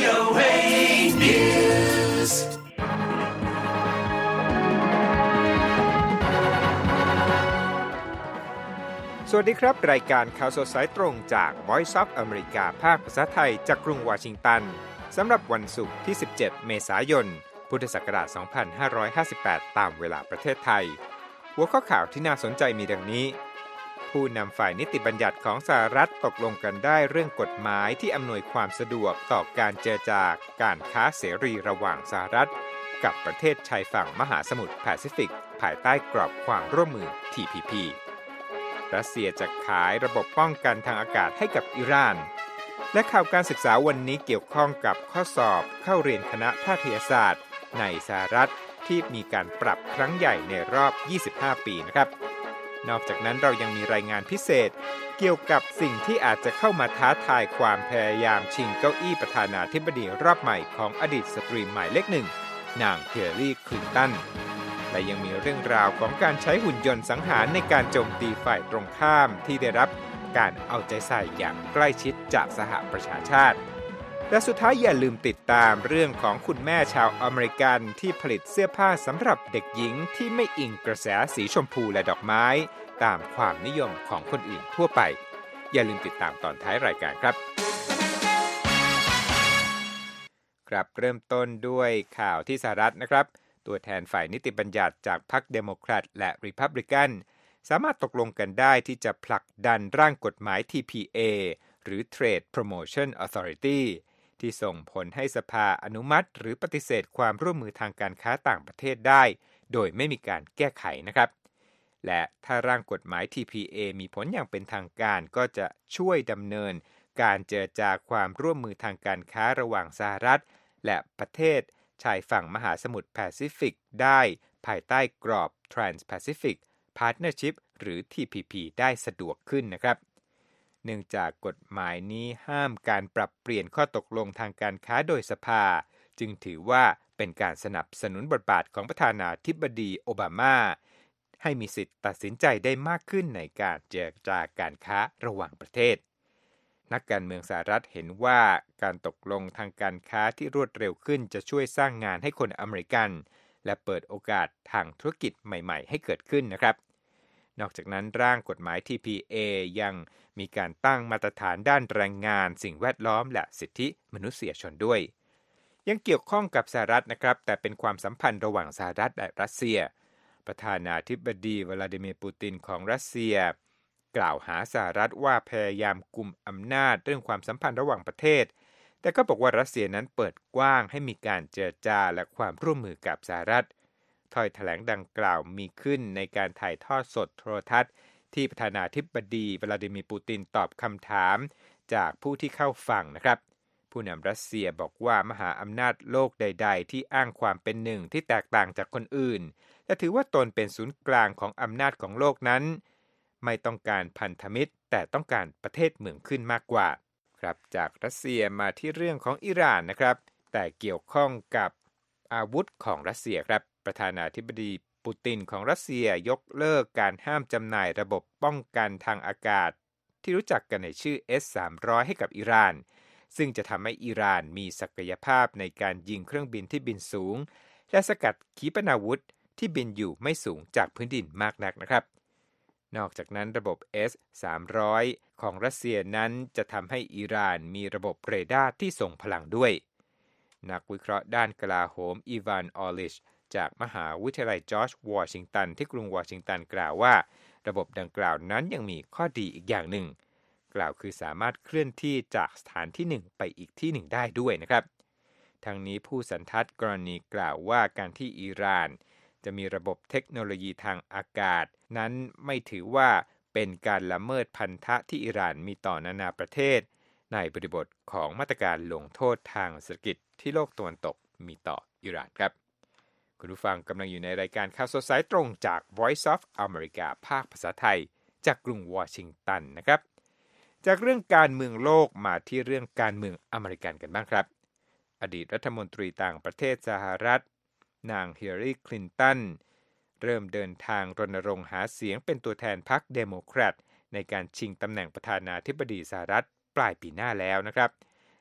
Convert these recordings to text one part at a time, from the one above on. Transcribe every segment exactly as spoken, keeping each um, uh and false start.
โอ เอ News สวัสดีครับรายการข่าวสดสายตรงจาก Voice of America ภาคภาษาไทยจากกรุงวอชิงตันสำหรับวันศุกร์ที่สิบเจ็ดเมษายนพุทธศักราชสองพันห้าร้อยห้าสิบแปดตามเวลาประเทศไทยหัวข้อข่าวที่น่าสนใจมีดังนี้ผู้นำฝ่ายนิติบัญญัติของสหรัฐตกลงกันได้เรื่องกฎหมายที่อำนวยความสะดวกต่อการเจรจาการค้าเสรีระหว่างสหรัฐกับประเทศชายฝั่งมหาสมุทรแปซิฟิกภายใต้กรอบความร่วมมือ ที พี พี รัสเซียจะขายระบบป้องกันทางอากาศให้กับอิหร่านและข่าวการศึกษาวันนี้เกี่ยวข้องกับข้อสอบเข้าเรียนคณะแพทยศาสตร์ในสหรัฐที่มีการปรับครั้งใหญ่ในรอบยี่สิบห้าปีนะครับนอกจากนั้นเรายังมีรายงานพิเศษเกี่ยวกับสิ่งที่อาจจะเข้ามาท้าทายความพยายามชิงเก้าอี้ประธานาธิบดีรอบใหม่ของอดีตสตรีหมายเลขหนึ่งนางฮิลลารีคลินตันและยังมีเรื่องราวของการใช้หุ่นยนต์สังหารในการโจมตีฝ่ายตรงข้ามที่ได้รับการเอาใจใส่อย่างใกล้ชิดจากสหประชาชาติและสุดท้ายอย่าลืมติดตามเรื่องของคุณแม่ชาวอเมริกันที่ผลิตเสื้อผ้าสำหรับเด็กหญิงที่ไม่อิงกระแสสีชมพูและดอกไม้ตามความนิยมของคนอื่นทั่วไปอย่าลืมติดตามตอนท้ายรายการครับครับเริ่มต้นด้วยข่าวที่สหรัฐนะครับตัวแทนฝ่ายนิติบัญญัติจากพรรคเดโมแครตและรีพับลิกันสามารถตกลงกันได้ที่จะผลักดันร่างกฎหมาย ที พี เอ หรือ Trade Promotion Authority ที่ส่งผลให้สภาอนุมัติหรือปฏิเสธความร่วมมือทางการค้าต่างประเทศได้โดยไม่มีการแก้ไขนะครับและถ้าร่างกฎหมาย ที พี เอ มีผลอย่างเป็นทางการก็จะช่วยดำเนินการเจรจาความร่วมมือทางการค้าระหว่างสหรัฐและประเทศชายฝั่งมหาสมุทรแปซิฟิกได้ภายใต้กรอบ Trans-Pacific Partnership หรือ ที พี พี ได้สะดวกขึ้นนะครับเนื่องจากกฎหมายนี้ห้ามการปรับเปลี่ยนข้อตกลงทางการค้าโดยสภาจึงถือว่าเป็นการสนับสนุนบทบาทของประธานาธิบดีโอบามาให้มีสิทธิ์ตัดสินใจได้มากขึ้นในการเจรจาการค้าระหว่างประเทศนักการเมืองสหรัฐเห็นว่าการตกลงทางการค้าที่รวดเร็วขึ้นจะช่วยสร้างงานให้คนอเมริกันและเปิดโอกาสทางธุรกิจใหม่ๆให้เกิดขึ้นนะครับนอกจากนั้นร่างกฎหมาย ที พี เอ ยังมีการตั้งมาตรฐานด้านแรงงานสิ่งแวดล้อมและสิทธิมนุษยชนด้วยยังเกี่ยวข้องกับสหรัฐนะครับแต่เป็นความสัมพันธ์ระหว่างสหรัฐและรัสเซียประธานาธิบดีวลาดิเมียร์ปูตินของรัสเซียกล่าวหาสหรัฐว่าพยายามกุมอำนาจเรื่องความสัมพันธ์ระหว่างประเทศแต่ก็บอกว่ารัสเซียนั้นเปิดกว้างให้มีการเจรจาและความร่วมมือกับสหรัฐถ้อยแถลงดังกล่าวมีขึ้นในการถ่ายทอดสดโทรทัศน์ที่ประธานาธิบดีวลาดิเมียร์ปูตินตอบคำถามจากผู้ที่เข้าฟังนะครับผู้นำรัสเซียบอกว่ามหาอำนาจโลกใดๆที่อ้างความเป็นหนึ่งที่แตกต่างจากคนอื่นและถือว่าตนเป็นศูนย์กลางของอำนาจของโลกนั้นไม่ต้องการพันธมิตรแต่ต้องการประเทศเมืองขึ้นมากกว่าครับจากรัสเซียมาที่เรื่องของอิหร่านนะครับแต่เกี่ยวข้องกับอาวุธของรัสเซียครับประธานาธิบดีปูตินของรัสเซียยกเลิกการห้ามจำหน่ายระบบป้องกันทางอากาศที่รู้จักกันในชื่อ เอส สามร้อย ให้กับอิหร่านซึ่งจะทำให้อิหร่านมีศักยภาพในการยิงเครื่องบินที่บินสูงและสกัดขีปนาวุธที่บินอยู่ไม่สูงจากพื้นดินมากนักนะครับนอกจากนั้นระบบ เอส สามร้อย ของรัสเซียนั้นจะทำให้อิหร่านมีระบบเรดาร์ที่ทรงพลังด้วยนักวิเคราะห์ด้านกลาโหมอีวานออลิชจากมหาวิทยาลัยจอร์จวอชิงตันที่กรุงวอชิงตันกล่าวว่าระบบดังกล่าวนั้นยังมีข้อดีอีกอย่างหนึ่งกล่าวคือสามารถเคลื่อนที่จากสถานที่หนึ่งไปอีกที่หนึ่งได้ด้วยนะครับทั้งนี้ผู้สันทัดกรณีกล่าวว่าการที่อิหร่านจะมีระบบเทคโนโลยีทางอากาศนั้นไม่ถือว่าเป็นการละเมิดพันธะที่อิหร่านมีต่อนานาประเทศในบริบทของมาตรการลงโทษทางเศรษฐกิจที่โลกตะวันตกมีต่ออิหร่านครับคุณผู้ฟังกำลังอยู่ในรายการข่าวสดสายตรงจาก Voice of America ภาคภาษาไทยจากกรุงวอชิงตันนะครับจากเรื่องการเมืองโลกมาที่เรื่องการเมืองอเมริกันกันบ้างครับอดีตรัฐมนตรีต่างประเทศสหรัฐนางฮิลลารีคลินตันเริ่มเดินทางรณรงค์หาเสียงเป็นตัวแทนพรรคเดโมแครตในการชิงตำแหน่งประธานาธิบดีสหรัฐปลายปีหน้าแล้วนะครับ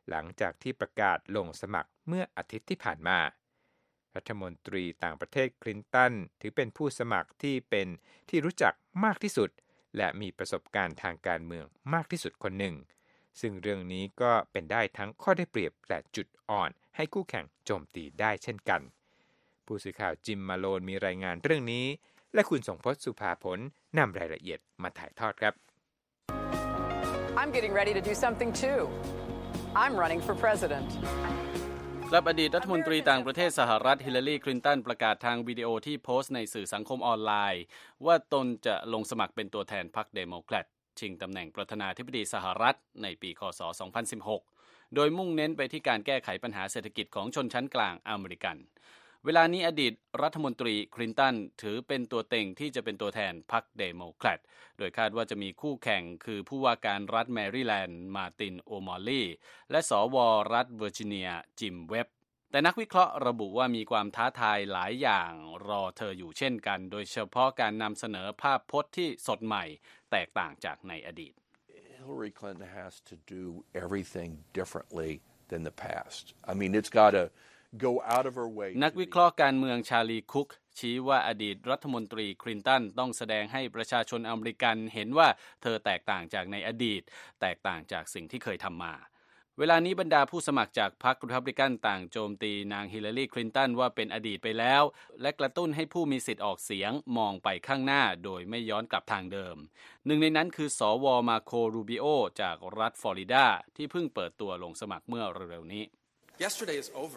หลังจากที่ประกาศลงสมัครเมื่ออาทิตย์ที่ผ่านมารัฐมนตรีต่างประเทศคลินตันถือเป็นผู้สมัครที่เป็นที่รู้จักมากที่สุดและมีประสบการณ์ทางการเมืองมากที่สุดคนหนึ่งซึ่งเรื่องนี้ก็เป็นได้ทั้งข้อได้เปรียบและจุดอ่อนให้คู่แข่งโจมตีได้เช่นกันผู้สื่อข่าวจิมมาโลนมีรายงานเรื่องนี้และคุณสงพจน์สุภาผลนำรายละเอียดมาถ่ายทอดครับ I'm getting ready to do something too. I'm running for president. ครับอดีตรัฐมนตรีต่างประเทศสหรัฐฮิลลารีคลินตันประกาศทางวิดีโอที่โพสต์ในสื่อสังคมออนไลน์ว่าตนจะลงสมัครเป็นตัวแทนพรรคเดโมแครตชิงตำแหน่งประธานาธิบดีสหรัฐในปีค.ศ. สองพันสิบหกโดยมุ่งเน้นไปที่การแก้ไขปัญหาเศรษฐกิจของชนชั้นกลางอเมริกันเวลานี้อดีตรัฐมนตรีคลินตันถือเป็นตัวเต็งที่จะเป็นตัวแทนพรรคเดโมแครตโดยคาดว่าจะมีคู่แข่งคือผู้ว่าการรัฐแมริแลนด์มาร์ตินโอมอลลีและสวรัฐเวอร์จิเนียจิมเว็บแต่นักวิเคราะห์ระบุว่ามีความท้าทายหลายอย่างรอเธออยู่เช่นกันโดยเฉพาะการนำเสนอภาพพจน์ที่สดใหม่แตกต่างจากในอดีต Hillary Clinton has to do everything differently than the past. I mean, it's got to go out of her way. นักวิเคราะห์การเมืองชาลีคุกชี้ว่าอดีตรัฐมนตรีคลินตันต้องแสดงให้ประชาชนอเมริกันเห็นว่าเธอแตกต่างจากในอดีตแตกต่างจากสิ่งที่เคยทำมาเวลานี้บรรดาผู้สมัครจากพรรครีพับลิกันต่างโจมตีนางฮิลลารีคลินตันว่าเป็นอดีตไปแล้วและกระตุ้นให้ผู้มีสิทธิ์ออกเสียงมองไปข้างหน้าโดยไม่ย้อนกลับทางเดิมหนึ่งในนั้นคือสวมาโครูบิโอจากรัฐฟลอริดาที่เพิ่งเปิดตัวลงสมัครเมื่อเร็วๆนี้ Yesterday is over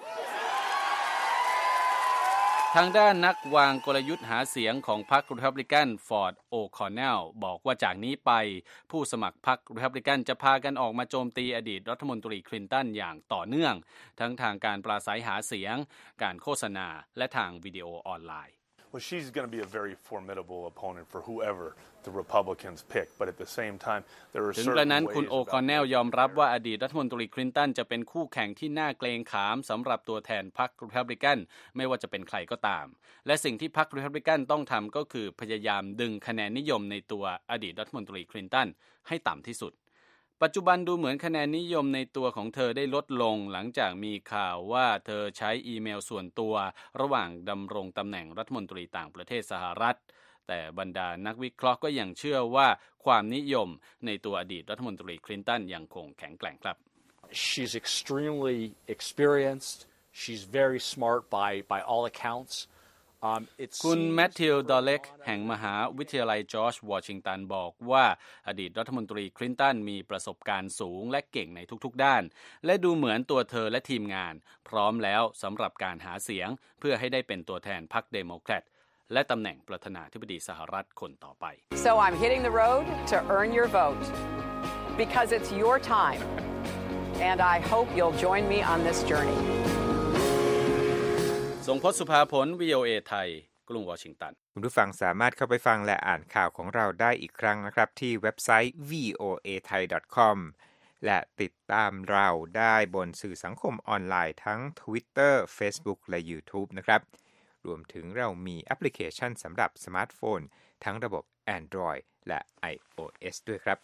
ทางด้านนักวางกลยุทธ์หาเสียงของพรรครีพับลิกันฟอร์ดโอคอนเนลบอกว่าจากนี้ไปผู้สมัครพรรครีพับลิกันจะพากันออกมาโจมตีอดีตรัฐมนตรีคลินตันอย่างต่อเนื่องทั้งทางการปราศัยหาเสียงการโฆษณาและทางวิดีโอออนไลน์ Well, she's going to be a very formidable opponent for whoever the Republicans pick, but at the same time, there are certain ways ถึงกระนั้นคุณโอคอนเนลยอมรับว่าอดีตรัฐมนตรีคลินตันจะเป็นคู่แข่งที่น่าเกรงขามสำหรับตัวแทนพรรครีพับลิกันไม่ว่าจะเป็นใครก็ตามและสิ่งที่พรรครีพับลิกันต้องทำก็คือพยายามดึงคะแนนนิยมในตัวอดีตรัฐมนตรีคลินตันให้ต่ำที่สุดปัจจุบันดูเหมือนคะแนนนิยมในตัวของเธอได้ลดลงหลังจากมีข่าวว่าเธอใช้อีเมลส่วนตัวระหว่างดำรงตำแหน่งรัฐมนตรีต่างประเทศสหรัฐแต่บรรดานักวิเคราะห์ก็ยังเชื่อว่าความนิยมในตัวอดีตรัฐมนตรีคลินตันยังคงแข็งแกร่งครับ She's extremely experienced. She's very smart by by all accounts. คุณแมทธิว ดอลเล็กแห่งมหาวิทยาลัยจอร์จวอชิงตันบอกว่าอดีตรัฐมนตรีคลินตันมีประสบการณ์สูงและเก่งในทุกๆด้านและดูเหมือนตัวเธอและทีมงานพร้อมแล้วสำหรับการหาเสียงเพื่อให้ได้เป็นตัวแทนพรรคเดโมแครตและตำแหน่งประธานาธิบดีสหรัฐคนต่อไป So I'm hitting the road to earn your vote because it's your time and I hope you'll join me on this journey ทรงพจน์สุภาผล วี โอ เอ ไทยกรุงวอชิงตันคุณผู้ฟังสามารถเข้าไปฟังและอ่านข่าวของเราได้อีกครั้งนะครับที่เว็บไซต์ วี โอ เอ ไทย ดอท คอม และติดตามเราได้บนสื่อสังคมออนไลน์ทั้ง Twitter Facebook และ YouTube นะครับรวมถึงเรามีแอปพลิเคชันสำหรับสมาร์ทโฟนทั้งระบบ Android และ iOS ด้วยครับ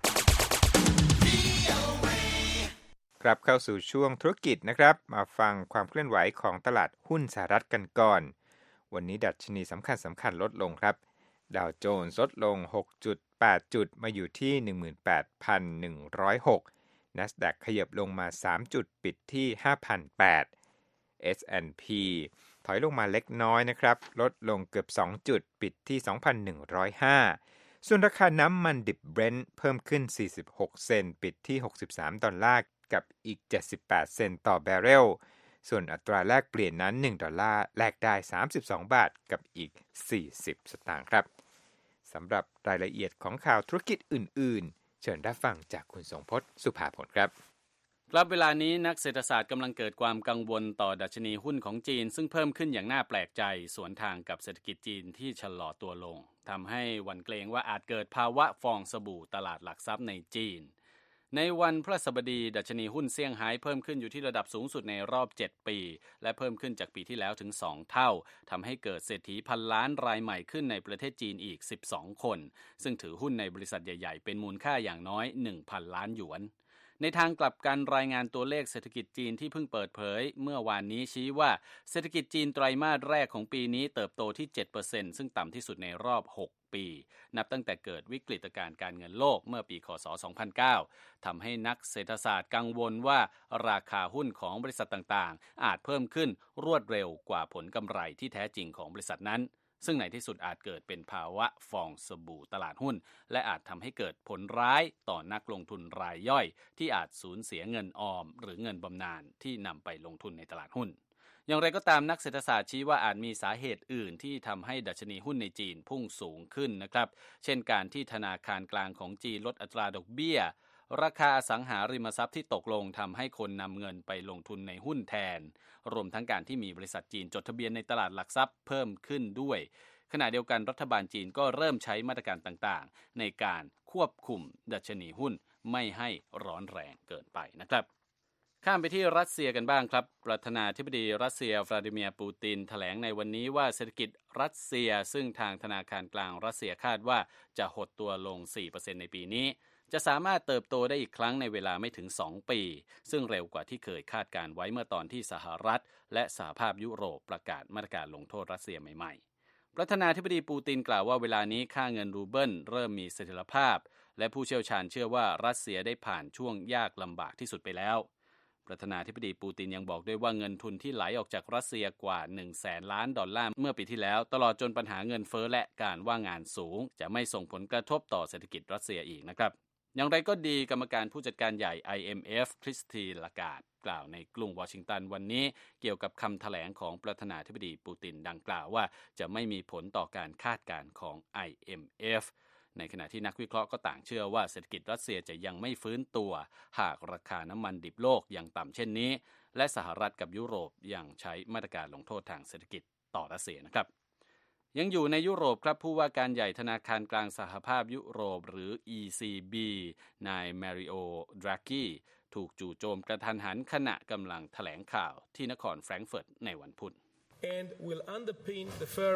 กลับเข้าสู่ช่วงธุรกิจนะครับมาฟังความเคลื่อนไหวของตลาดหุ้นสหรัฐกันก่อนวันนี้ดัชนีสำคัญสำคัญลดลงครับดาวโจนส์ลดลง หกจุดแปด จุดมาอยู่ที่ หนึ่งหมื่นแปดพันหนึ่งร้อยหก NASDAQ ขยับลงมาสามจุดปิดที่ ห้าพันแปดร้อย เอส แอนด์ พี ถอยลงมาเล็กน้อยนะครับลดลงเกือบสองจุดปิดที่ สองพันหนึ่งร้อยห้า ส่วนราคาน้ำมันดิบ Brent เพิ่มขึ้นสี่สิบหกเซนต์ปิดที่หกสิบสามดอลลาร์กับอีกเจ็ดสิบแปดเซนต์ต่อแบเรลส่วนอัตราแลกเปลี่ยนนั้นหนึ่งดอลลาร์แลกได้สามสิบสองบาทกับอีกสี่สิบสตางค์ครับสำหรับรายละเอียดของข่าวธุรกิจอื่นๆเชิญรับฟังจากคุณสงพจน์สุภาผลครับครับเวลานี้นักเศรษฐศาสตร์กำลังเกิดความกังวลต่อดัชนีหุ้นของจีนซึ่งเพิ่มขึ้นอย่างน่าแปลกใจสวนทางกับเศรษฐกิจจีนที่ชะลอตัวลงทำให้หวั่นเกรงว่าอาจเกิดภาวะฟองสบู่ตลาดหลักทรัพย์ในจีนในวันพฤหัสบดีดัชนีหุ้นเซี่ยงไฮ้เพิ่มขึ้นอยู่ที่ระดับสูงสุดในรอบเจ็ดปีและเพิ่มขึ้นจากปีที่แล้วถึงสองเท่าทำให้เกิดเศรษฐีพันล้านรายใหม่ขึ้นในประเทศจีนอีกสิบสองคนซึ่งถือหุ้นในบริษัทใหญ่ๆเป็นมูลค่าอย่างน้อย หนึ่งพัน ล้านหยวนในทางกลับกันรายงานตัวเลขเศรษฐกิจจีนที่เพิ่งเปิดเผยเมื่อวานนี้ชี้ว่าเศรษฐกิจจีนไตรมาสแรกของปีนี้เติบโตที่ เจ็ดเปอร์เซ็นต์ ซึ่งต่ำที่สุดในรอบหกปีนับตั้งแต่เกิดวิกฤตการณ์การเงินโลกเมื่อปีค.ศ. สองพันเก้าทำให้นักเศรษฐศาสตร์กังวลว่าราคาหุ้นของบริษัทต่างๆอาจเพิ่มขึ้นรวดเร็วกว่าผลกำไรที่แท้จริงของบริษัทนั้นซึ่งในที่สุดอาจเกิดเป็นภาวะฟองสบู่ตลาดหุ้นและอาจทำให้เกิดผลร้ายต่อนักลงทุนรายย่อยที่อาจสูญเสียเงินออมหรือเงินบำนาญที่นำไปลงทุนในตลาดหุ้นอย่างไรก็ตามนักเศรษฐศาสตร์ชี้ว่าอาจมีสาเหตุอื่นที่ทำให้ดัชนีหุ้นในจีนพุ่งสูงขึ้นนะครับเช่นการที่ธนาคารกลางของจีนลดอัตราดอกเบี้ยราคาอสังหาริมทรัพย์ที่ตกลงทำให้คนนำเงินไปลงทุนในหุ้นแทนรวมทั้งการที่มีบริษัทจีนจดทะเบียนในตลาดหลักทรัพย์เพิ่มขึ้นด้วยขณะเดียวกันรัฐบาลจีนก็เริ่มใช้มาตรการต่างๆในการควบคุมดัชนีหุ้นไม่ให้ร้อนแรงเกินไปนะครับข้ามไปที่รัสเซียกันบ้างครับประธานาธิบดีรัสเซียวลาดิเมียร์ปูตินแถลงในวันนี้ว่าเศรษฐกิจรัสเซียซึ่งทางธนาคารกลางรัสเซียคาดว่าจะหดตัวลง สี่เปอร์เซ็นต์ ในปีนี้จะสามารถเติบโตได้อีกครั้งในเวลาไม่ถึงสองปีซึ่งเร็วกว่าที่เคยคาดการไว้เมื่อตอนที่สหรัฐและสหภาพยุโรปประกาศมาตรการลงโทษรัสเซียใหม่ๆประธานาธิบดีปูตินกล่าวว่าเวลานี้ค่าเงินรูเบิลเริ่มมีเสถียรภาพและผู้เชี่ยวชาญเชื่อว่ารัสเซียได้ผ่านช่วงยากลำบากที่สุดไปแล้วประธานาธิบดีปูตินยังบอกด้วยว่าเงินทุนที่ไหลออกจากรัสเซียกว่า หนึ่งแสนล้านดอลลาร์เมื่อปีที่แล้วตลอดจนปัญหาเงินเฟ้อและการว่างงานสูงจะไม่ส่งผลกระทบต่อเศรษฐกิจรัสเซียอีกนะครับอย่างไรก็ดีกรรมการผู้จัดการใหญ่ ไอ เอ็ม เอฟ คริสตีน ลาการ์ดกล่าวในกรุงวอชิงตันวันนี้เกี่ยวกับคำแถลงของประธานาธิบดีปูตินดังกล่าวว่าจะไม่มีผลต่อการคาดการณ์ของ ไอ เอ็ม เอฟ ในขณะที่นักวิเคราะห์ก็ต่างเชื่อว่าเศรษฐกิจรัสเซียจะยังไม่ฟื้นตัวหากราคาน้ำมันดิบโลกยังต่ำเช่นนี้และสหรัฐกับยุโรปยังใช้มาตรการลงโทษทางเศรษฐกิจต่อรัสเซียนะครับยังอยู่ในยุโรปครับผู้ว่าการใหญ่ธนาคารกลางสหภาพยุโรปหรือ อี ซี บี นายมาริโอ ดรากีถูกจู่โจมกระทันหันขณะกำลังแถลงข่าวที่นครแฟรงก์เฟิร์ตในวันพุธ and will underpin the firm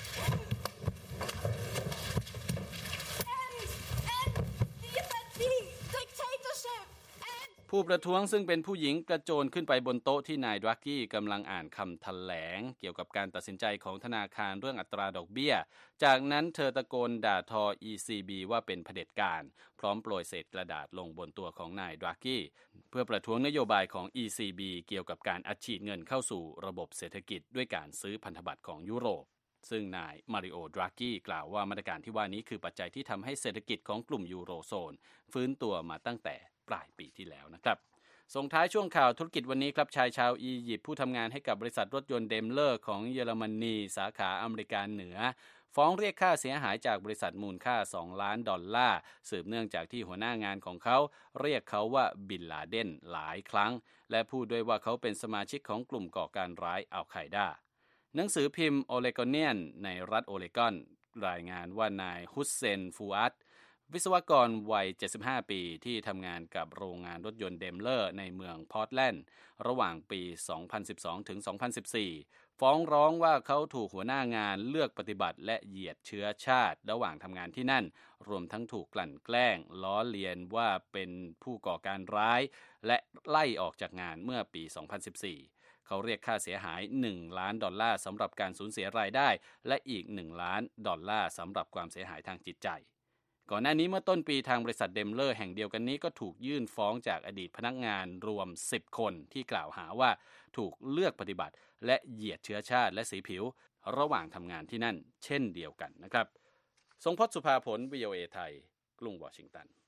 ผู้ประท้วงซึ่งเป็นผู้หญิงกระโจนขึ้นไปบนโต๊ะที่นายดรากี้กำลังอ่านคำแถลงเกี่ยวกับการตัดสินใจของธนาคารเรื่องอัตราดอกเบี้ยจากนั้นเธอตะโกนด่าทอ อี ซี บี ว่าเป็นเผด็จการพร้อมโปรยเศษกระดาษลงบนตัวของนายดรากี้เพื่อประท้วงนโยบายของ อี ซี บี เกี่ยวกับการอัดฉีดเงินเข้าสู่ระบบเศรษฐกิจด้วยการซื้อพันธบัตรของยุโรปซึ่งนายมาริโอ ดรากี้กล่าวว่ามาตรการที่ว่านี้คือปัจจัยที่ทำให้เศรษฐกิจของกลุ่มยูโรโซนฟื้นตัวมาตั้งแต่ปลายปีที่แล้วนะครับส่งท้ายช่วงข่าวธุรกิจวันนี้ครับชายชาวอียิปต์ผู้ทำงานให้กับบริษัทรถยนต์เดมเลอร์ของเยอรมนีสาขาอเมริกาเหนือฟ้องเรียกค่าเสียหายจากบริษัทมูลค่าสองล้านดอลลาร์สืบเนื่องจากที่หัวหน้างานของเขาเรียกเขาว่าบินลาเดนหลายครั้งและพูดด้วยว่าเขาเป็นสมาชิกของกลุ่มก่อการร้ายอัลไคดาหนังสือพิมพ์โอเลกอนเนียนในรัฐโอเลกอนรายงานว่านายฮุสเซนฟูอัตวิศวกรวัยเจ็ดสิบห้าปีที่ทำงานกับโรงงานรถยนต์เดมเลอร์ในเมืองพอร์ตแลนด์ระหว่างปีสองพันสิบสองถึงสองพันสิบสี่ฟ้องร้องว่าเขาถูกหัวหน้างานเลือกปฏิบัติและเหยียดเชื้อชาติระหว่างทำงานที่นั่นรวมทั้งถูกกลั่นแกล้งล้อเลียนว่าเป็นผู้ก่อการร้ายและไล่ออกจากงานเมื่อปีสองพันสิบสี่เขาเรียกค่าเสียหายหนึ่งล้านดอลลาร์สำหรับการสูญเสียรายได้และอีกหนึ่งล้านดอลลาร์สำหรับความเสียหายทางจิตใจก่อนหน้านี้เมื่อต้นปีทางบริษัทเดมเลอร์แห่งเดียวกันนี้ก็ถูกยื่นฟ้องจากอดีตพนักงานรวมสิบคนที่กล่าวหาว่าถูกเลือกปฏิบัติและเหยียดเชื้อชาติและสีผิวระหว่างทำงานที่นั่นเช่นเดียวกันนะครับทรงพจน์สุภาผล วี โอ เอ ไทยกรุงวอชิงตัน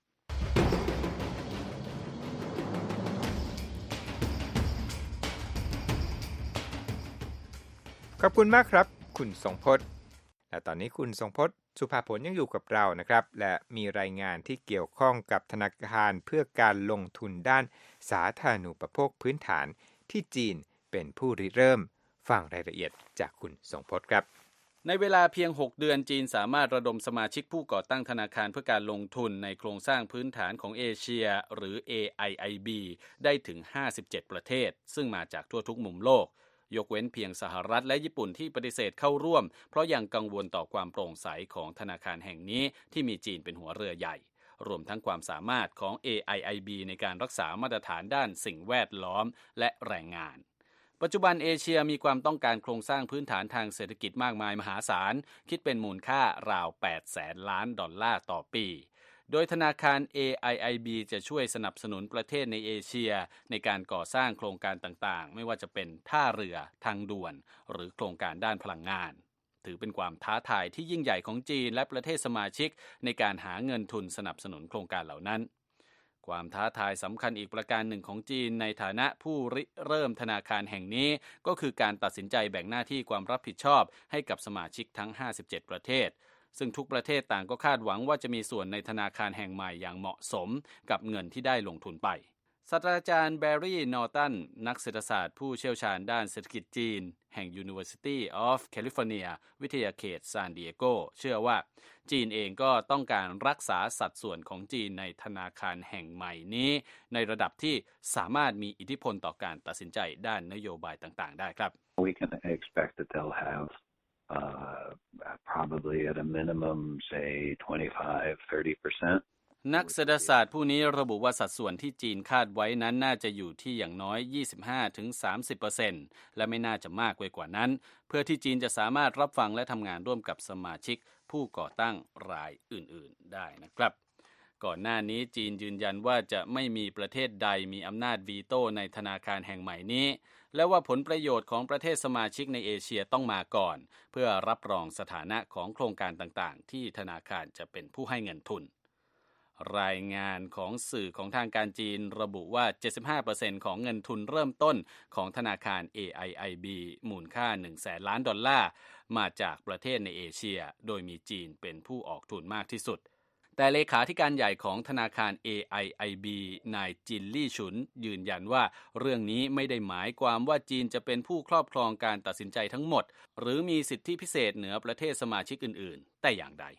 ขอบคุณมากครับคุณทรงพจน์และตอนนี้คุณทรงพจน์สุภาผลยังอยู่กับเรานะครับและมีรายงานที่เกี่ยวข้องกับธนาคารเพื่อการลงทุนด้านสาธารณูปโภคพื้นฐานที่จีนเป็นผู้ริเริ่มฟังรายละเอียดจากคุณทรงพจน์ครับในเวลาเพียงหกเดือนจีนสามารถระดมสมาชิกผู้ก่อตั้งธนาคารเพื่อการลงทุนในโครงสร้างพื้นฐานของเอเชียหรือ เอ ไอ ไอ บี ได้ถึงห้าสิบเจ็ดประเทศซึ่งมาจากทั่วทุกมุมโลกยกเว้นเพียงสหรัฐและญี่ปุ่นที่ปฏิเสธเข้าร่วมเพราะยังกังวลต่อความโปร่งใสของธนาคารแห่งนี้ที่มีจีนเป็นหัวเรือใหญ่รวมทั้งความสามารถของ เอ ไอ ไอ บี ในการรักษามาตรฐานด้านสิ่งแวดล้อมและแรงงานปัจจุบันเอเชียมีความต้องการโครงสร้างพื้นฐานทางเศรษฐกิจมากมายมหาศาลคิดเป็นมูลค่าราวแปดแสนล้านดอลลาร์ต่อปีโดยธนาคาร เอ ไอ ไอ บี จะช่วยสนับสนุนประเทศในเอเชียในการก่อสร้างโครงการต่างๆไม่ว่าจะเป็นท่าเรือทางด่วนหรือโครงการด้านพลังงานถือเป็นความท้าทายที่ยิ่งใหญ่ของจีนและประเทศสมาชิกในการหาเงินทุนสนับสนุนโครงการเหล่านั้นความท้าทายสำคัญอีกประการหนึ่งของจีนในฐานะผู้ริเริ่มธนาคารแห่งนี้ก็คือการตัดสินใจแบ่งหน้าที่ความรับผิดชอบให้กับสมาชิกทั้งห้าสิบเจ็ดประเทศซึ่งทุกประเทศต่างก็คาดหวังว่าจะมีส่วนในธนาคารแห่งใหม่อย่างเหมาะสมกับเงินที่ได้ลงทุนไปศาสตราจารย์แบร์รี่นอร์ตันนักเศรษฐศาสตร์ผู้เชี่ยวชาญด้านเศรษฐกิจจีนแห่ง University of California วิทยาเขตซานดิเอโกเชื่อว่าจีนเองก็ต้องการรักษาสัดส่วนของจีนในธนาคารแห่งใหม่นี้ในระดับที่สามารถมีอิทธิพลต่อการตัดสินใจด้านนโยบายต่างๆได้ครับ We can expect that they'll have uh, probably at a minimum say twenty-five to thirty percent นักเศรษฐศาสตร์ผู้นี้ระบุว่าสัดส่วนที่จีนคาดไว้นั้นน่าจะอยู่ที่อย่างน้อย ยี่สิบห้าถึงสามสิบเปอร์เซ็นต์ และไม่น่าจะมากไปกว่านั้นเพื่อที่จีนจะสามารถรับฟังและทำงานร่วมกับสมาชิกผู้ก่อตั้งรายอื่นๆได้นะครับก่อนหน้านี้จีนยืนยันว่าจะไม่มีประเทศใดมีอำนาจวีโต้ในธนาคารแห่งใหม่นี้และว่าผลประโยชน์ของประเทศสมาชิกในเอเชียต้องมาก่อนเพื่อรับรองสถานะของโครงการต่างๆที่ธนาคารจะเป็นผู้ให้เงินทุนรายงานของสื่อของทางการจีนระบุว่า เจ็ดสิบห้าเปอร์เซ็นต์ ของเงินทุนเริ่มต้นของธนาคาร เอ ไอ ไอ บี มูลค่า หนึ่งแสนล้านดอลลาร์มาจากประเทศในเอเชียโดยมีจีนเป็นผู้ออกทุนมากที่สุดแต่เลขาธิการใหญ่ของธนาคาร เอ ไอ ไอ บี นายจินลี่ฉุนยืนยันว่าเรื่องนี้ไม่ได้หมายความว่าจีนจะเป็นผู้ครอบครองการตัดสินใจทั้งหมดหรือมีสิทธิพิเศษเหนือประเทศสมาชิกอื่นๆแต่อย่างใด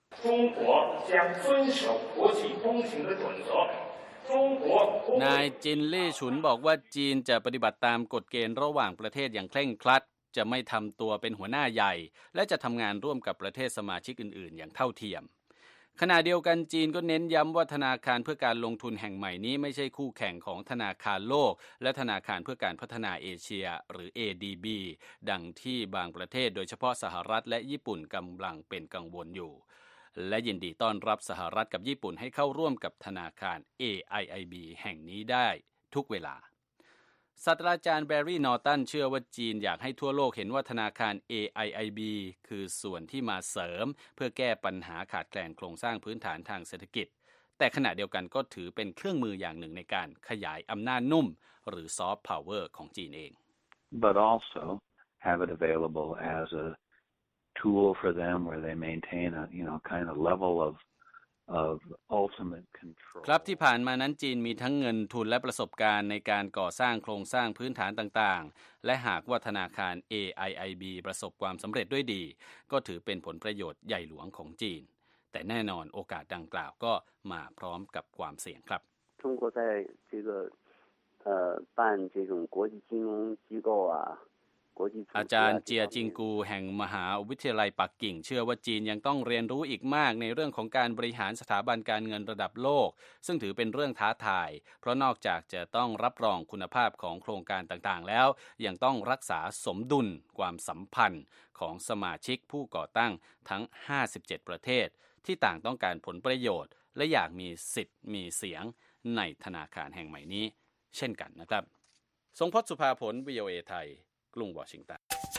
นายจินลี่ฉุนบอกว่าจีนจะปฏิบัติตามกฎเกณฑ์ระหว่างประเทศอย่างเคร่งครัดจะไม่ทำตัวเป็นหัวหน้าใหญ่และจะทำงานร่วมกับประเทศสมาชิกอื่นๆอย่างเท่าเทียมขณะเดียวกันจีนก็เน้นย้ำว่าธนาคารเพื่อการลงทุนแห่งใหม่นี้ไม่ใช่คู่แข่งของธนาคารโลกและธนาคารเพื่อการพัฒนาเอเชียหรือ เอ ดี บี ดังที่บางประเทศโดยเฉพาะสหรัฐและญี่ปุ่นกำลังเป็นกังวลอยู่และยินดีต้อนรับสหรัฐกับญี่ปุ่นให้เข้าร่วมกับธนาคาร เอ ไอ ไอ บี แห่งนี้ได้ทุกเวลาศาสตราจารย์แบร์รี่นอร์ตันเชื่อว่าจีนอยากให้ทั่วโลกเห็นว่าธนาคาร เอ ไอ ไอ บี คือส่วนที่มาเสริมเพื่อแก้ปัญหาขาดแคลนโครงสร้างพื้นฐานทางเศรษฐกิจแต่ขณะเดียวกันก็ถือเป็นเครื่องมืออย่างหนึ่งในการขยายอำนาจนุ่มหรือซอฟต์พาวเวอร์ของจีนเอง But also have it available as a tool for them where they maintain a you know kind of level of of ultimate control ครับที่ผ่านมานั้นจีนมีทั้งเงินทุนและประสบการณ์ในการก่อสร้างโครงสร้างพื้นฐานต่างๆและหากว่าธนาคาร เอ ไอ ไอ บี ประสบความสำเร็จด้วยดีก็ถือเป็นผลประโยชน์ใหญ่หลวงของจีนแต่แน่นอนโอกาสดังกล่าวก็มาพร้อมกับความเสี่ยงครับ中国在这个呃办这种国际金融机构啊อาจารย์เจียจิงกูแห่งมหาวิทยาลัยปักกิ่งเชื่อว่าจีนยังต้องเรียนรู้อีกมากในเรื่องของการบริหารสถาบันการเงินระดับโลกซึ่งถือเป็นเรื่องท้าทายเพราะนอกจากจะต้องรับรองคุณภาพของโครงการต่างๆแล้วยังต้องรักษาสมดุลความสัมพันธ์ของสมาชิกผู้ก่อตั้งทั้งห้าสิบเจ็ดประเทศที่ต่างต้องการผลประโยชน์และอยากมีสิทธิ์มีเสียงในธนาคารแห่งใหม่นี้เช่นกันนะครับทรงพจน์สุภาผล วี โอ เอ ไทยกรุงวอชิงตัน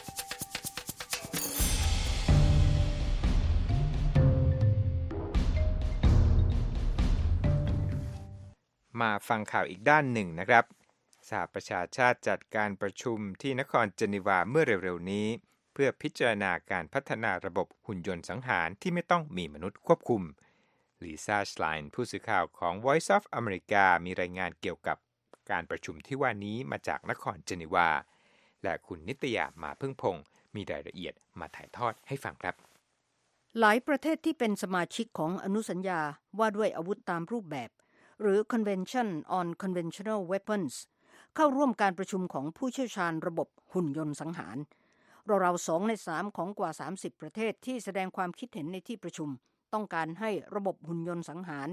มาฟังข่าวอีกด้านหนึ่งนะครับสหประชาชาติจัดการประชุมที่นครเจนีวาเมื่อเร็วๆนี้เพื่อพิจารณาการพัฒนาระบบหุ่นยนต์สังหารที่ไม่ต้องมีมนุษย์ควบคุมลิซ่า ชไลน์ผู้สื่อข่าวของ Voice of America มีรายงานเกี่ยวกับการประชุมที่ว่านี้มาจากนครเจนีวาและคุณนิตยามาพึ่งพงศ์มีรายละเอียดมาถ่ายทอดให้ฟังครับหลายประเทศที่เป็นสมาชิกของอนุสัญญาว่าด้วยอาวุธตามรูปแบบหรือ Convention on Conventional Weapons เข้าร่วมการประชุมของผู้เชี่ยวชาญระบบหุ่นยนต์สังหารราวๆสองในสามของกว่าสามสิบประเทศที่แสดงความคิดเห็นในที่ประชุมต้องการให้ระบบหุ่นยนต์สังหาร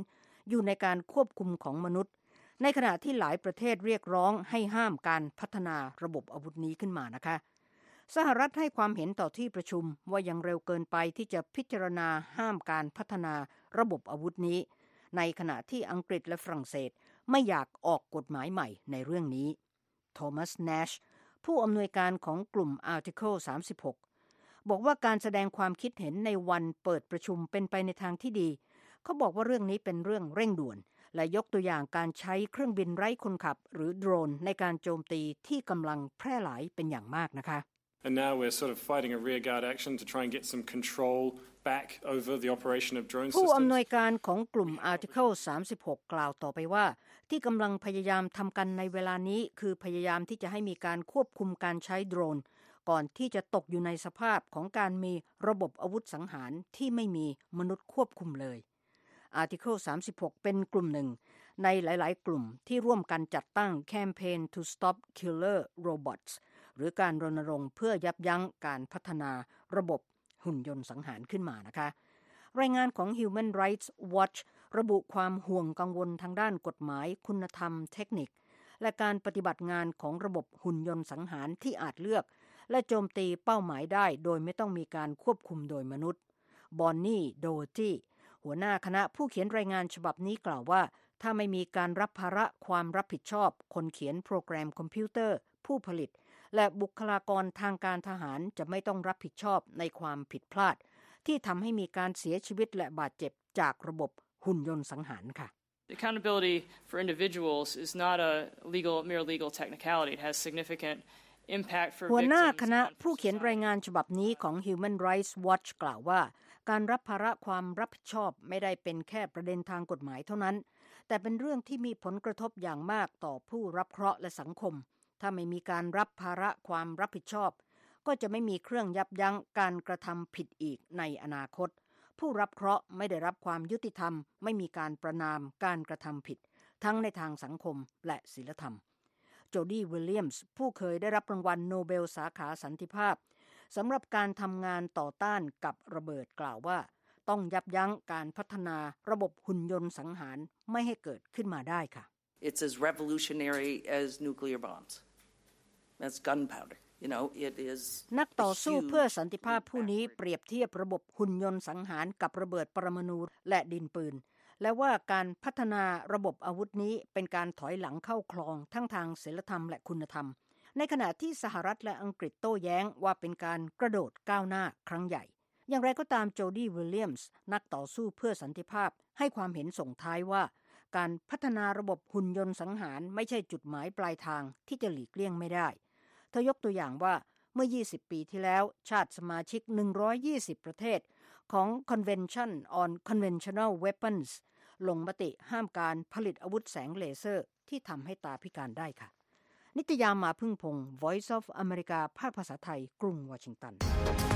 อยู่ในการควบคุมของมนุษย์ในขณะที่หลายประเทศเรียกร้องให้ห้ามการพัฒนาระบบอาวุธนี้ขึ้นมานะคะสหรัฐให้ความเห็นต่อที่ประชุมว่ายังเร็วเกินไปที่จะพิจารณาห้ามการพัฒนาระบบอาวุธนี้ในขณะที่อังกฤษและฝรั่งเศสไม่อยากออกกฎหมายใหม่ในเรื่องนี้โทมัส แนชผู้อำนวยการของกลุ่ม Article สามสิบหกบอกว่าการแสดงความคิดเห็นในวันเปิดประชุมเป็นไปในทางที่ดีเขาบอกว่าเรื่องนี้เป็นเรื่องเร่งด่วนและยกตัวอย่างการใช้เครื่องบินไร้คนขับหรือโดรนในการโจมตีที่กำลังแพร่หลายเป็นอย่างมากนะคะ And now we're sort of fighting a rearguard action to try and get some control back over the operation of drone systems. ผู้อำนวยการของกลุ่ม Article สามสิบหกกล่าวต่อไปว่าที่กำลังพยายามทำกันในเวลานี้คือพยายามที่จะให้มีการควบคุมการใช้โดรนก่อนที่จะตกอยู่ในสภาพของการมีระบบอาวุธสังหารที่ไม่มีมนุษย์ควบคุมเลย Article สามสิบหกเป็นกลุ่มหนึ่งในหลายๆกลุ่มที่ร่วมกันจัดตั้ง Campaign to Stop Killer Robots หรือการรณรงค์เพื่อยับยั้งการพัฒนาระบบหุ่นยนต์สังหารขึ้นมานะคะรายงานของ Human Rights Watch ระบุความห่วงกังวลทางด้านกฎหมายคุณธรรมเทคนิคและการปฏิบัติงานของระบบหุ่นยนต์สังหารที่อาจเลือกและโจมตีเป้าหมายได้โดยไม่ต้องมีการควบคุมโดยมนุษย์บอนนี่ โดจี้หัวหน้าคณะผู้เขียนรายงานฉบับนี้กล่าวว่าถ้าไม่มีการรับภาระความรับผิดชอบคนเขียนโปรแกรมคอมพิวเตอร์ผู้ผลิตและบุคลากรทางการทหารจะไม่ต้องรับผิดชอบในความผิดพลาดที่ทำให้มีการเสียชีวิตและบาดเจ็บจากระบบหุ่นยนต์สังหารค่ะ Accountability for individuals is not a legal mere legal technicality. It has significant impact for victims. หัวหน้าคณะผู้เขียนรายงานฉบับนี้ของ Human Rights Watch กล่าวว่าการรับภาระความรับผิดชอบไม่ได้เป็นแค่ประเด็นทางกฎหมายเท่านั้นแต่เป็นเรื่องที่มีผลกระทบอย่างมากต่อผู้รับเคราะห์และสังคมถ้าไม่มีการรับภาระความรับผิดชอบก็จะไม่มีเครื่องยับยั้งการกระทำผิดอีกในอนาคตผู้รับเคราะห์ไม่ได้รับความยุติธรรมไม่มีการประณามการกระทำผิดทั้งในทางสังคมและศีลธรรมโจดี้วิลเลียมส์ผู้เคยได้รับรางวัลโนเบลสาขาสันติภาพสำหรับการทำงานต่อต้านกับระเบิดกล่าวว่าต้องยับยั้งการพัฒนาระบบหุ่นยนต์สังหารไม่ให้เกิดขึ้นมาได้ค่ะ It's as revolutionary as nuclear bombs. That's gunpowder. You know, it is นักต่อสู้เพื่อสันติภาพผู้นี้เปรียบเทียบระบบหุ่นยนต์สังหารกับระเบิดปรมาณูและดินปืนและว่าการพัฒนาระบบอาวุธนี้เป็นการถอยหลังเข้าคลองทั้งทางศีลธรรมและคุณธรรมในขณะที่สหรัฐและอังกฤษโต้แย้งว่าเป็นการกระโดดก้าวหน้าครั้งใหญ่อย่างไรก็ตามโจดี้วิลเลียมส์นักต่อสู้เพื่อสันติภาพให้ความเห็นส่งท้ายว่าการพัฒนาระบบหุ่นยนต์สังหารไม่ใช่จุดหมายปลายทางที่จะหลีกเลี่ยงไม่ได้เธอยกตัวอย่างว่าเมื่อยี่สิบปีที่แล้วชาติสมาชิกหนึ่งร้อยยี่สิบประเทศของ Convention on Conventional Weapons ลงมติห้ามการผลิตอาวุธแสงเลเซอร์ที่ทำให้ตาพิการได้ค่ะนิตยามาพึ่งพงศ์ Voice of America ภาคภาษาไทยกรุงวอชิงตัน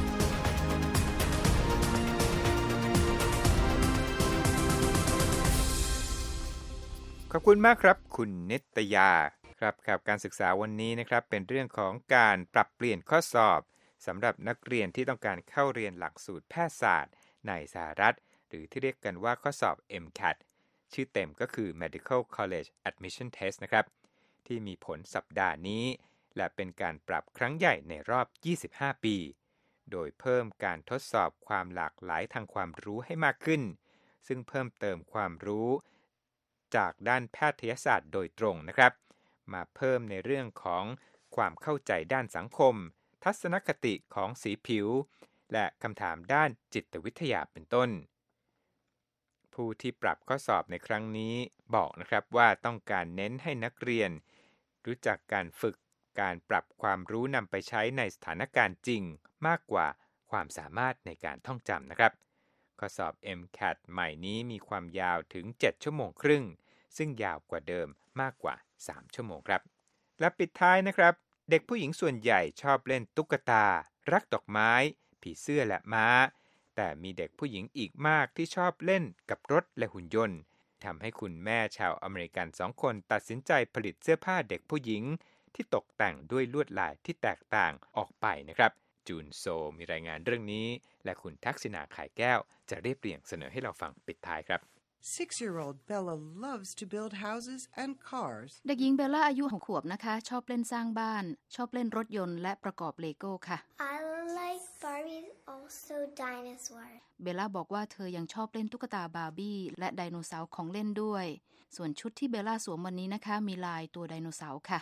ขอบคุณมากครับคุณนิตยาครับครับการศึกษาวันนี้นะครับเป็นเรื่องของการปรับเปลี่ยนข้อสอบสำหรับนักเรียนที่ต้องการเข้าเรียนหลักสูตรแพทยศาสตร์ในสหรัฐหรือที่เรียกกันว่าข้อสอบ เอ็ม แคท ชื่อเต็มก็คือ Medical College Admission Test นะครับที่มีผลสัปดาห์นี้และเป็นการปรับครั้งใหญ่ในรอบยี่สิบห้าปีโดยเพิ่มการทดสอบความหลากหลายทางความรู้ให้มากขึ้นซึ่งเพิ่มเติมความรู้จากด้านแพทยศาสตร์โดยตรงนะครับมาเพิ่มในเรื่องของความเข้าใจด้านสังคมทัศนคติของสีผิวและคำถามด้านจิตวิทยาเป็นต้นผู้ที่ปรับข้อสอบในครั้งนี้บอกนะครับว่าต้องการเน้นให้นักเรียนรู้จักการฝึกการปรับความรู้นำไปใช้ในสถานการณ์จริงมากกว่าความสามารถในการท่องจำนะครับข้อสอบ เอ็ม แคท ใหม่นี้มีความยาวถึงเจ็ดชั่วโมงครึ่งซึ่งยาวกว่าเดิมมากกว่าสามชั่วโมงครับและปิดท้ายนะครับเด็กผู้หญิงส่วนใหญ่ชอบเล่นตุ๊กตารักดอกไม้ผีเสื้อและม้าแต่มีเด็กผู้หญิงอีกมากที่ชอบเล่นกับรถและหุ่นยนต์ทำให้คุณแม่ชาวอเมริกันสองคนตัดสินใจผลิตเสื้อผ้าเด็กผู้หญิงที่ตกแต่งด้วยลวดลายที่แตกต่างออกไปนะครับจูนโซมีรายงานเรื่องนี้และคุณทักษิณา ข่ายแก้วจะเรียบเรียงเสนอให้เราฟังปิดท้ายครับ Six-year-old Bella loves to build houses and cars. เด็กหญิงเบลล่าอายุหกขวบนะคะชอบเล่นสร้างบ้านชอบเล่นรถยนต์และประกอบเลโก้ค่ะ I like Barbie also dinosaur. เบลล่าบอกว่าเธอยังชอบเล่นตุ๊กตาบาร์บี้และไดโนเสาร์ของเล่นด้วยส่วนชุดที่เบลล่าสวมวันนี้นะคะมีลายตัวไดโนเสาร์ค่ะ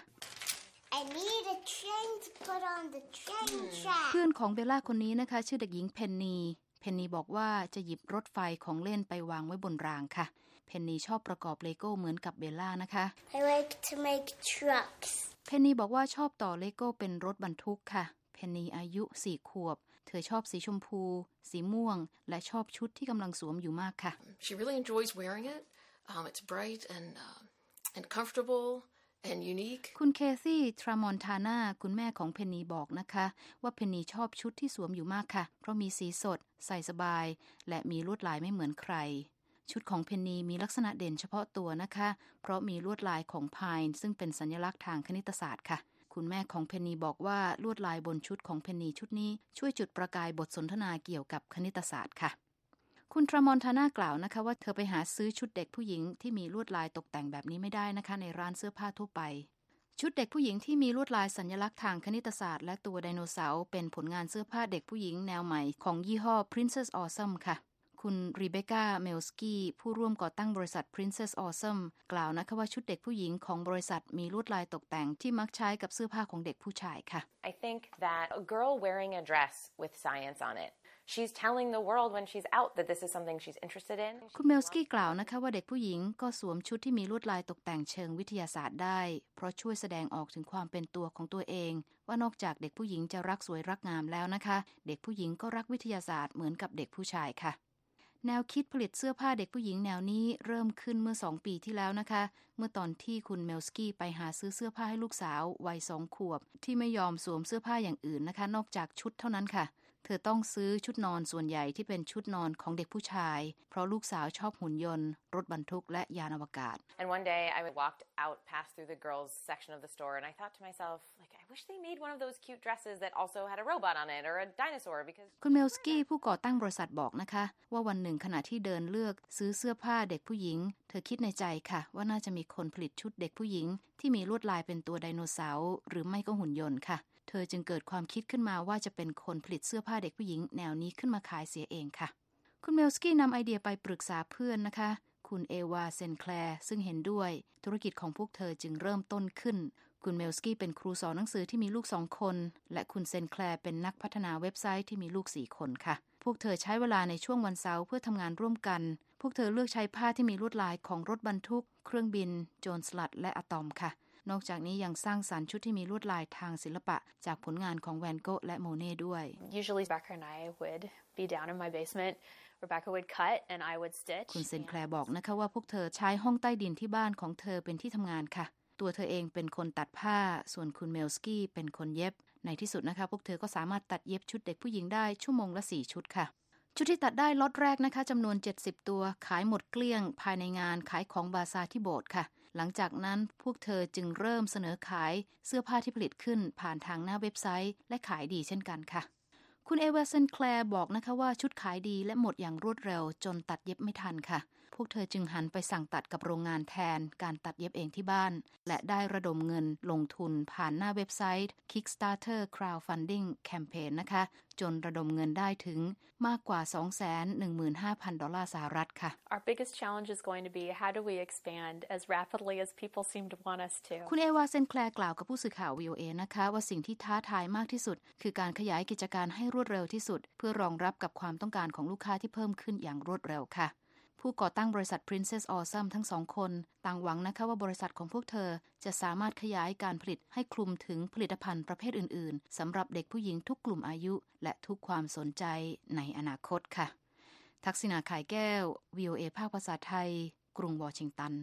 I need a train to put on the train track. เพื่อนของเบลล่าคนนี้นะคะชื่อเด็กหญิงเพนนีเพนนีบอกว่าจะหยิบรถไฟของเล่นไปวางไว้บนรางค่ะเพนนีชอบประกอบเลโก้เหมือนกับเบลล่านะคะ I like to make trucks. เพนนีบอกว่าชอบต่อเลโก้เป็นรถบรรทุกค่ะเพนนีอายุสี่ขวบเธอชอบสีชมพูสีม่วงและชอบชุดที่กำลังสวมอยู่มากค่ะ She really enjoys wearing it. Um, it's bright and uh, and comfortable.And unique. คุณเคซี่ทรามอนทานาคุณแม่ของเพนนีบอกนะคะว่าเพนนีชอบชุดที่สวมอยู่มากค่ะเพราะมีสีสดใส่สบายและมีลวดลายไม่เหมือนใครชุดของเพนนีมีลักษณะเด่นเฉพาะตัวนะคะเพราะมีลวดลายของพายน์ซึ่งเป็นสัญลักษณ์ทางคณิตศาสตร์ค่ะคุณแม่ของเพนนีบอกว่าลวดลายบนชุดของเพนนีชุดนี้ช่วยจุดประกายบทสนทนาเกี่ยวกับคณิตศาสตร์ค่ะคุณทรามอนทานากล่าวนะคะว่าเธอไปหาซื้อชุดเด็กผู้หญิงที่มีลวดลายตกแต่งแบบนี้ไม่ได้นะคะในร้านเสื้อผ้าทั่วไปชุดเด็กผู้หญิงที่มีลวดลายสัญลักษณ์ทางคณิตศาสตร์และตัวไดโนเสาร์เป็นผลงานเสื้อผ้าเด็กผู้หญิงแนวใหม่ของยี่ห้อ Princess Awesome ค่ะคุณรีเบคก้าเมลสกี้ผู้ร่วมก่อตั้งบริษัท Princess Awesome กล่าวนะคะว่าชุดเด็กผู้หญิงของบริษัทมีลวดลายตกแต่งที่มักใช้กับเสื้อผ้าของเด็กผู้ชายค่ะ I think that a girl wearing a dress with science on it She's telling the world when she's out that this is something she's interested in. คุณเมลสกี้กล่าวนะคะว่าเด็กผู้หญิงก็สวมชุดที่มีลวดลายตกแต่งเชิงวิทยาศาสตร์ได้เพราะช่วยแสดงออกถึงความเป็นตัวของตัวเองว่านอกจากเด็กผู้หญิงจะรักสวยรักงามแล้วนะคะเด็กผู้หญิงก็รักวิทยาศาสตร์เหมือนกับเด็กผู้ชายค่ะแนวคิดผลิตเสื้อผ้าเด็กผู้หญิงแนวนี้เริ่มขึ้นเมื่อสองปีที่แล้วนะคะเมื่อตอนที่คุณเมลสกี้ไปหาซื้อเสื้อผ้าให้ลูกสาววัยสองขวบที่ไม่ยอมสวมเสื้อผ้าอย่างอื่นนะคะนอกจากชุดเท่านั้นค่ะเธอต้องซื้อชุดนอนส่วนใหญ่ที่เป็นชุดนอนของเด็กผู้ชายเพราะลูกสาวชอบหุ่นยนต์รถบรรทุกและยานอวกาศ And one day I walked out past through the girls section of the store and I thought to myself like I wish they made one of those cute dresses that also had a robot on it or a dinosaur because คุณเมลสกี้ผู้ก่อตั้งบริษัทบอกนะคะว่าวันหนึ่งขณะที่เดินเลือกซื้อเสื้อผ้าเด็กผู้หญิงเธอคิดในใจค่ะว่าน่าจะมีคนผลิตชุดเด็กผู้หญิงที่มีลวดลายเป็นตัวไดโนเสาร์หรือไม่ก็หุ่นยนต์ค่ะเธอจึงเกิดความคิดขึ้นมาว่าจะเป็นคนผลิตเสื้อผ้าเด็กผู้หญิงแนวนี้ขึ้นมาขายเสียเองค่ะคุณเมลสกี้นำไอเดียไปปรึกษาเพื่อนนะคะคุณเอวาเซนแคลร์ซึ่งเห็นด้วยธุรกิจของพวกเธอจึงเริ่มต้นขึ้นคุณเมลสกี้เป็นครูสอนหนังสือที่มีลูกสองคนและคุณเซนแคลร์เป็นนักพัฒนาเว็บไซต์ที่มีลูกสี่คนค่ะพวกเธอใช้เวลาในช่วงวันเสาร์เพื่อทำงานร่วมกันพวกเธอเลือกใช้ผ้าที่มีลวดลายของรถบรรทุกเครื่องบินโจรสลัดและอะตอมค่ะนอกจากนี้ยังสร้างสรรค์ชุดที่มีลวดลายทางศิลปะจากผลงานของแวนโกะและโมเน่ด้วย Usually Rebecca and I would be down in my basement. Rebecca would cut and I would stitch. คุณเซนแคลร์บอกนะคะว่าพวกเธอใช้ห้องใต้ดินที่บ้านของเธอเป็นที่ทำงานค่ะตัวเธอเองเป็นคนตัดผ้าส่วนคุณเมลสกี้เป็นคนเย็บในที่สุดนะคะพวกเธอก็สามารถตัดเย็บชุดเด็กผู้หญิงได้ชั่วโมงละสี่ชุดค่ะชุดที่ตัดได้ล็อตแรกนะคะจำนวนเจ็ดสิบตัวขายหมดเกลี้ยงภายในงานขายของบาซาร์ที่โบสถ์ค่ะหลังจากนั้นพวกเธอจึงเริ่มเสนอขายเสื้อผ้าที่ผลิตขึ้นผ่านทางหน้าเว็บไซต์และขายดีเช่นกันค่ะคุณเอเวอร์สันแคลร์บอกนะคะว่าชุดขายดีและหมดอย่างรวดเร็วจนตัดเย็บไม่ทันค่ะพวกเธอจึงหันไปสั่งตัดกับโรงงานแทนการตัดเย็บเองที่บ้านและได้ระดมเงินลงทุนผ่านหน้าเว็บไซต์ Kickstarter Crowdfunding Campaign นะคะจนระดมเงินได้ถึงมากกว่า สองแสนหนึ่งหมื่นห้าพัน ดอลลาร์สหรัฐค่ะ Our biggest challenge is going to be how do we expand as rapidly as people seem to want us to คุณเอวาเซนแคลร์กล่าวกับผู้สื่อข่าว วี โอ เอ นะคะว่าสิ่งที่ท้าทายมากที่สุดคือการขยายกิจการให้รวดเร็วที่สุดเพื่อรองรับกับความต้องการของลูกค้าที่เพิ่มขึ้นอย่างรวดเร็วค่ะผู้ก่อตั้งบริษัท Princess Awesome ทั้งสองคนต่างหวังนะคะว่าบริษัทของพวกเธอจะสามารถขยายการผลิตให้คลุมถึงผลิตภัณฑ์ประเภทอื่นๆสำหรับเด็กผู้หญิงทุกกลุ่มอายุและทุกความสนใจในอนาคตค่ะทักษิณา ข่ายแก้ว วี โอ เอ ภาคภาษาไทยกรุงวอชิงตัน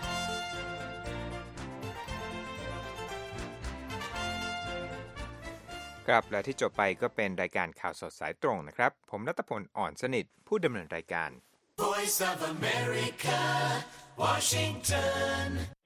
ครับและที่จบไปก็เป็นรายการข่าวสดสายตรงนะครับผมณัฐพลอ่อนสนิทผู้ดำเนินรายการ Voice of America, Washington